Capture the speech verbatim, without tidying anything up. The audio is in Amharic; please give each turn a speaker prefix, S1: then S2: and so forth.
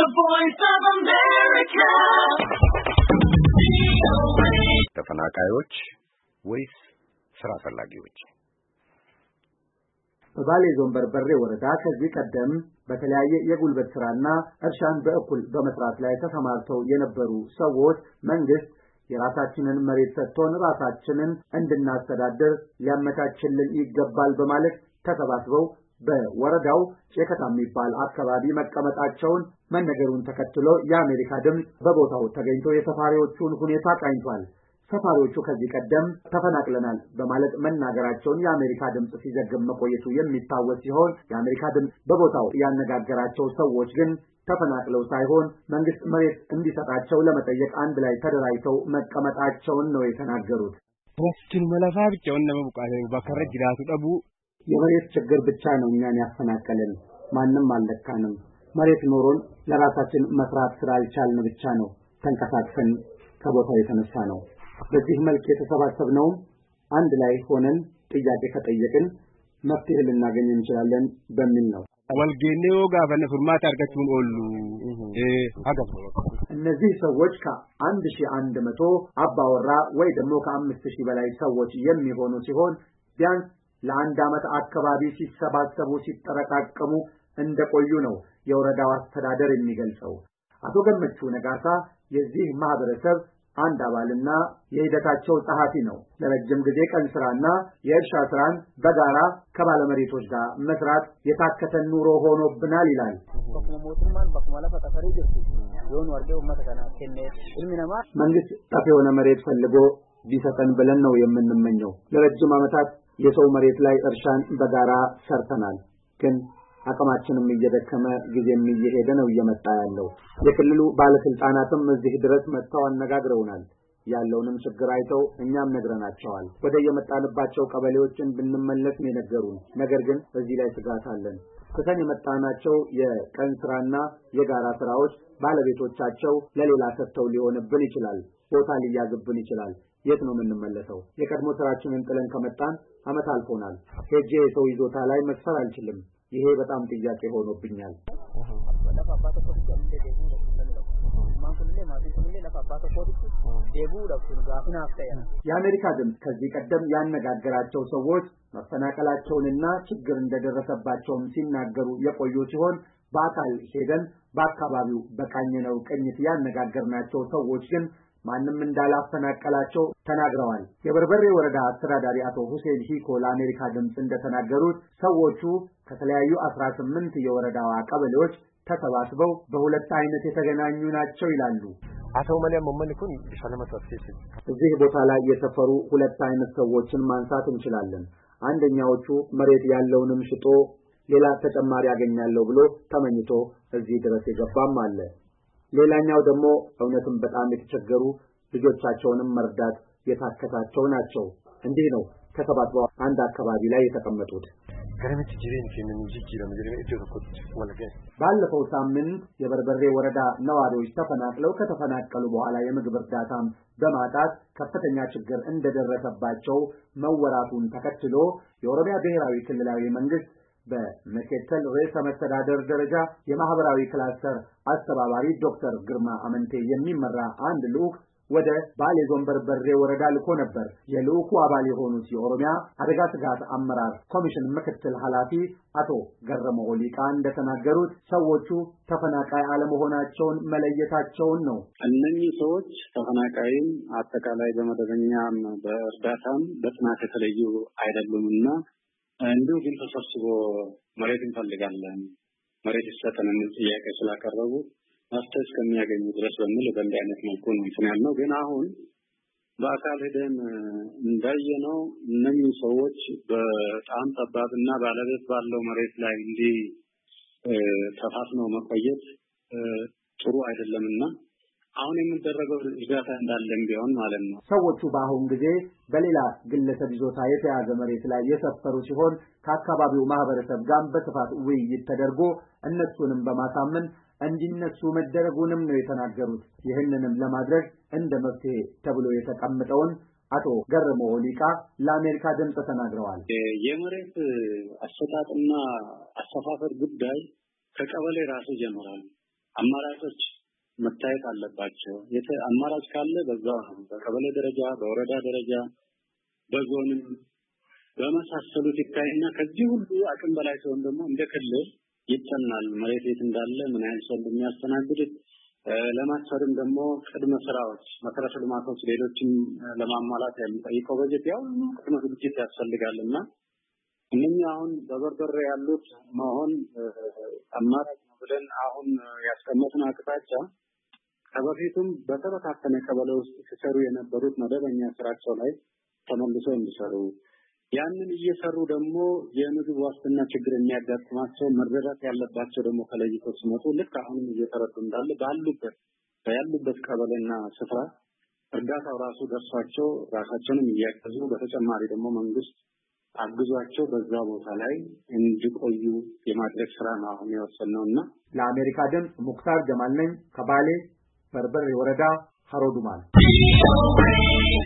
S1: voice of America.
S2: ተፈናቃዮች ወይስ ስራ ፈላጊዎች?
S3: በባሌ ዞን በርበሬ ወረዳ ከዚህ ቀደም በተለያየ የጉልበት ስራና እርሻን በእኩል በመስራት ላይ ተሰማርተው የነበሩ ሰዎች መንግስት የራሳችንን መሬት ሰጥቶን ራሳችንን እንድናስተዳድር ሊያመቻችልን ይገባል በማለት ተሰባስበው በወረዳው ጨከታ የሚባል አካባቢ መቀመጣቸውን መነገሩን ተከትሎ የአሜሪካ ድምጽ በቦታው ተገኝቶ የሰፋሪዎቹን ሁኔታ ቃኝቷል። ሰፋሪዎቹ ከዚህ ቀደም ተፈናቅለናል በማለት መናገራቸውን የአሜሪካ ድምጽ ሲዘግብ መቆየቱ የሚታወስ ሲሆን የአሜሪካ ድምጽ በቦታው ያነጋገራቸው ሰዎች ግን ተፈናቅለው ሳይሆን መንግስት መሬት እንዲሰጣቸው ለመጠየቅ አንድ ላይ ተደራጅተው መቀመጣቸውን ነው የተናገሩት።
S4: ወስቱን መላፋ ብቻውን ነው መብቃት በከረ ጅራቱ ደቡ
S3: የመሬት ችግር ብቻ ነው እኛን ያፈናቀለን። ማንንም አልለካንም። መሬት ኖሮን ለራሳችን መስራት ስላልቻልን ብቻ ነው ተንቀሳቅሰን ከቦታው የተነሳ ነው። በዚህ መልክ የተሰባሰብነው አንድ ላይ ሆነን ጥያቄ ከጠየቅን መፍትሄ ልናገኝ እንችላለን በሚል ነው።
S4: ወልጌኔው ጋፈነ ፍርማት አርገቱን ኦሉ እ አገብ
S3: እነዚህ ሰዎች ከአንድ ሺህ አንድ መቶ አባወራ ወይ ደግሞ ከአምስት ሺህ በላይ ሰዎች የሚሆኑ ሲሆን ቢያንስ ለአንድ አመት አካባቢ ሲሰባሰቡ ሲጠረቃቀሙ እንደቆዩ ነው የወረዳው አስተዳደር የሚገልጸው። አቶ ገመቹ ነጋሳ የዚህ ማህበረሰብ አንድ አባልና የሂደታቸው ጸሐፊ ነው። ለረጅም ጊዜ ቀን ስራና የእርሻ ስራን በጋራ ከባለመሬቶች ጋር መስራት የታከተን ኑሮ ሆኖብናል ይላል። መንግስት ጠፍ የሆነ መሬት ፈልጎ ቢሰጠን ብለን ነው የምንመኘው። ለረጅም አመታት የሰው መሬት ላይ እርሻን በጋራ ሰርተናል። ግን አቅማችንም እየደከመ ጊዜም እየሄደ ነው እየመጣ ያለው። የክልሉ ባለስልጣናትም እዚህ ድረስ መጥተው አነጋግረውናል። ያለውንም ችግር አይተው እኛም ነግረናቸዋል። ወደ የመጣንባቸው ቀበሌዎች እንድንመለስ ነው የነገሩን። ነገር ግን እዚህ ላይ ስጋት አለን። ከተን የመጣናቸው የቀን ስራና የጋራ ስራዎች ባለቤቶቻቸው ለሌላ ሰጥተው ሊሆንብን ይችላል። ቦታ ሊያዝብን ይችላል። የት ነው የምንመለሰው? የቀድሞ ስራችንን ጥለን ከመጣን አመት አልፎናል። ሄጄ የሰው ይዞታ ላይ መስፈር አልችልም። ይሄ በጣም ጥያቄ ሆኖብኛል። የአሜሪካ ድምጽ ከዚህ ቀደም ያነጋገራቸው ሰዎች መፈናቀላቸውንና ችግር እንደደረሰባቸውም ሲናገሩ የቆዩ ሲሆን በአካል ሄደን በአካባቢው በቃኘነው ቅኝት ያነጋገርናቸው ሰዎች ግን ማንንም እንዳላፈናቀላቸው ተናግረዋል። የበርበሬ ወረዳ አስተዳዳሪ አቶ ሁሴን ሂኮ ለአሜሪካ ድምጽ እንደተናገሩት ሰዎቹ ከተለያዩ አስራ ስምንት የወረዳዋ ቀበሌዎች ተሰባስበው በሁለት አይነት የተገናኙ ናቸው ይላሉ።
S4: አቶ መለም መመልኩን ሸለመተፈስ
S3: እዚህ ቦታ ላይ የተፈሩ ሁለት አይነት ሰዎችን ማንሳት እንችላለን። አንደኛዎቹ መሬት ያለውንም ሽጦ ሌላ ተጨማሪ ያገኛለው ብሎ ተመኝቶ እዚህ ድረስ የገባም አለ። ሌላኛው ደግሞ እውነትም በጣም የተቸገሩ ልጆቻቸውንም መርዳት የታከታቸው ናቸው። እንዲህ ነው ተሰባስበው አንድ አካባቢ ላይ የተቀመጡት።
S4: ገረመች ጂሬን ከምን ጂጂ ለምድር እጆት ወለገ
S3: ባለፈው ሳምንት የበርበሬ ወረዳ ነዋሪዎች ተፈናቅለው ከተፈናቀሉ በኋላ የምግብ እርዳታም በማጣት ከፍተኛ ችግር እንደደረሰባቸው መወራቱን ተከትሎ የኦሮሚያ ብሔራዊ ክልላዊ መንግስት በመከተል ርዕሰ መስተዳድር ደረጃ የማህበራዊ ክላስተር አስተባባሪ ዶክተር ግርማ አመንቴ የሚመራ አንድ ልዑክ ወደ ባሌ ዞን በርበሬ ወረዳ ልኮ ነበር። የልዑኩ አባል የሆኑት የኦሮሚያ አደጋ ስጋት አመራር ኮሚሽን ምክትል ኃላፊ አቶ ገረመ ኦሊቃ እንደተናገሩት ሰዎቹ ተፈናቃይ አለመሆናቸውን መለየታቸውን ነው።
S5: እነኚህ ሰዎች ተፈናቃይም አጠቃላይ በመደበኛም በእርዳታም በጥናት የተለዩ አይደሉምና እንዲሁ ግን ተሰብስቦ መሬት እንፈልጋለን መሬት ይሰጠን የሚል ጥያቄ ስላቀረቡ መፍትሄ እስከሚያገኙ ድረስ በሚል በእንዲህ አይነት መልኩ ነው እንትን ያልነው። ግን አሁን በአካል ሄደን እንዳየነው እነኚህ ሰዎች በጣም ጠባብና ባለቤት ባለው መሬት ላይ እንዲህ ተፋፍነው መቆየት ጥሩ አይደለምና አሁን የሚደረገው እርዳታ እንዳለም ቢሆን ማለት ነው።
S3: ሰዎቹ በአሁን ጊዜ በሌላ ግለሰብ ይዞታ የተያዘ መሬት ላይ የሰፈሩ ሲሆን ከአካባቢው ማህበረሰብ ጋር በስፋት ውይይት ተደርጎ እነሱንም በማሳመን እንዲነሱ መደረጉንም ነው የተናገሩት። ይህንንም ለማድረግ እንደ መፍትሄ ተብሎ የተቀመጠውን አቶ ገረመ ኦሊቃ ለአሜሪካ ድምጽ ተናግረዋል።
S5: የመሬት አሰጣጥና አሰፋፈር ጉዳይ ከቀበሌ ራሱ ጀምሯል። አማራጮች መታየት አለባቸው። የተ አማራጭ ካለ በዛው በቀበሌ ደረጃ በወረዳ ደረጃ በዞንም በመሳሰሉት ይታይና ከዚህ ሁሉ አቅም በላይ ሲሆን ደግሞ እንደ ክልል ይጠናል። መሬት የት እንዳለ ምን አይነት ሰው እንደሚያስተናግድ ለማስፈርም ደግሞ ቅድመ ስራዎች መሰረተ ልማቶች ሌሎችም ለማሟላት የሚጠይቀው በጀት ያው ቅድመ ዝግጅት ያስፈልጋልና እነኛ አሁን በበርበሬ ያሉት መሆን አማራጭ ነው ብለን አሁን ያስቀመጥነው አቅጣጫ ከበፊቱም በተበታተነ ቀበሌ ውስጥ ሲሰሩ የነበሩት መደበኛ ስራቸው ላይ ተመልሰው እንዲሰሩ ያንን እየሰሩ ደግሞ የምግብ ዋስትና ችግር የሚያጋጥማቸው መረዳት ያለባቸው ደግሞ ከለይተው ሲመጡ ልክ አሁን እየተረዱ እንዳለ ባሉበት ያሉበት ቀበሌና ስፍራ እርዳታው ራሱ ደርሷቸው ራሳቸውንም እያገዙ በተጨማሪ ደግሞ መንግስት አግዟቸው በዛ ቦታ ላይ እንዲቆዩ የማድረግ ስራ ነው አሁን የወሰነውና
S3: ለአሜሪካ ድምፅ ሙክታር ጀማል ነኝ ከባሌ በርበሬ ወረዳ ሀሮዱማል